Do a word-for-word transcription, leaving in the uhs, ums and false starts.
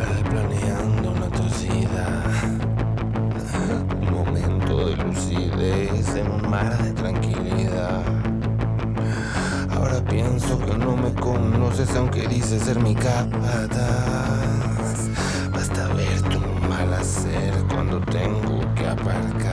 mal planeando una atrocidad. Un momento de lucidez en un mar de tranquilidad. Ahora pienso que no me conoces aunque dices ser mi capataz. Basta ver tu mal hacer cuando tengo que aparcar.